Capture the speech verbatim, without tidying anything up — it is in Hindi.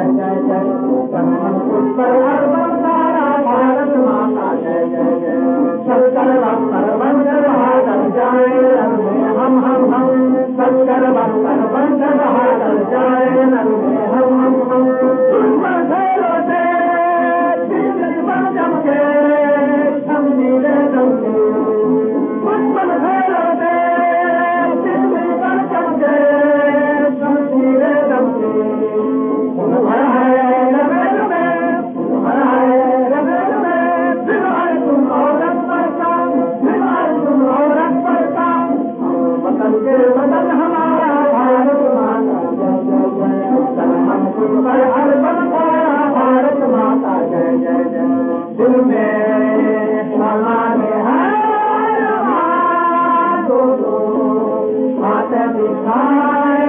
जय जय उत्तर अर्बन सारा भारत माता जय जय जय सत्तर बहत्तर बंदर बहादुर जाए रन में हम हम हम सत्तर बहत्तर बंदर बहादुर जाए रन में हम हम हम दुश्मन ठहरो से दुश्मन जमके हम नीले जमके दुश्मन ठहरो से दुश्मन जमके हम नीले जमके तुम्हारा है रमेश में तुम्हारा है रमेश में फिलहाल तुम औरत पड़ता फिलहाल तुम औरत पड़ता वतन के वतन हमारा भारत माता जय जय जय हम तुम पर अर्पण करा भारत माता जय जय जय दिल में हमारे हाथ दो हाथ दिखाए